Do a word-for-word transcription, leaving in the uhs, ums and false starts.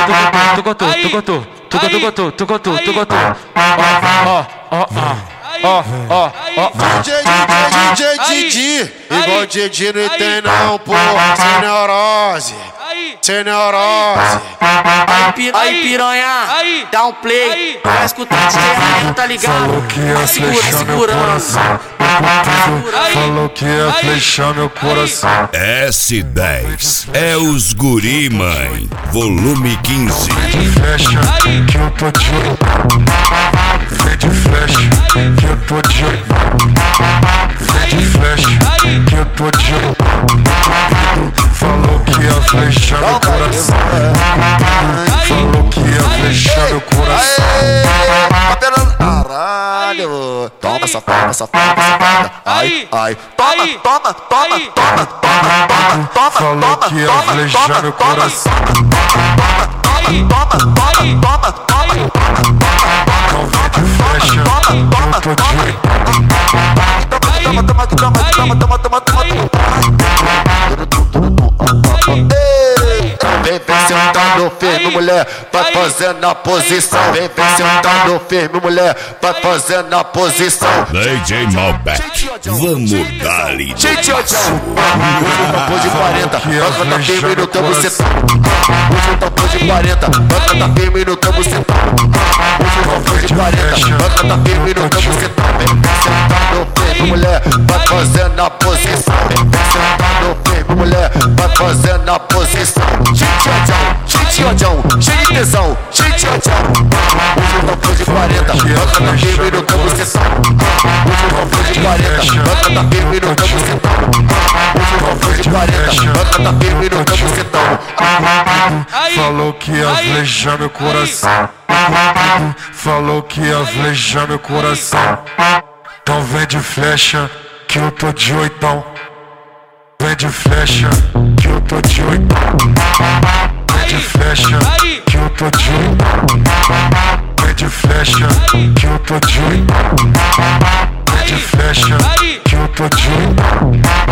tu gotou, tu gotou, tu gotou, tu gotou, tu gotou, tu gotou. Ó, ó, ó, ó, ó, ó. D J, D J, D J, igual D J não tem não, pô, sem neurose, sem neurose. Aí piranha, dá um play, vai escutar D J Ryan, tá ligado? Vai segura, segurando. Falou que ia flechar meu coração. S dez é os guri, mãe. Volume quinze. Flecha, que eu tô de olho. Vem de flecha, que eu tô de olho. Vem de flecha, que eu tô de olho. Falou que ia flechar meu coração. Falou que ia flechar meu coração. Caralho, toma safada, safada, safada. Ai, ai, toma, toma, toma, toma, toma, toma. Falou que ia flechar meu coração. Toma, toma, toma, toma. Não vem de flecha, eu tô de olho. Toma, toma, toma, toma, toma, toma, toma. Vem, vem sentando firme, mulher, vai fazendo a posição. Vem, vem sentando firme, mulher, vai fazendo a posição. D J Malbec, vamos dar-lhe. Gente, ó, tchau. Hoje tá pôr de quarenta, vai cantar firme no teu bucetão. Hoje tá pôr de quarenta, vai cantar firme no teu bucetão. Hoje tá pôr de quarenta, vai cantar firme no teu bucetão. Vem, vem sentando firme, mulher, vai fazendo a posição. Vem, vem sentando firme, mulher, vai fazendo a posição. Gente, ó, tchau. Gente, ó, tchau. Cheio de tesão. Gente, ó, tchau. Hoje tá pôr de quarenta, vai cantar firme no teu bucetão. Hoje tá pôr de quarenta, vai cantar firme no teu bucetão. Hoje tá pôr de quarenta, vai cantar firme no teu bucetão. Falou que ia flejar meu coração. Falou que ia flejar meu coração. Então vem de flecha, que eu tô de oitão. Vem de flecha, que eu tô de oitão. Vem de flecha, que eu tô de oitão. Vem de flecha, que eu tô de oitão. Vem de flecha, que eu tô de oitão.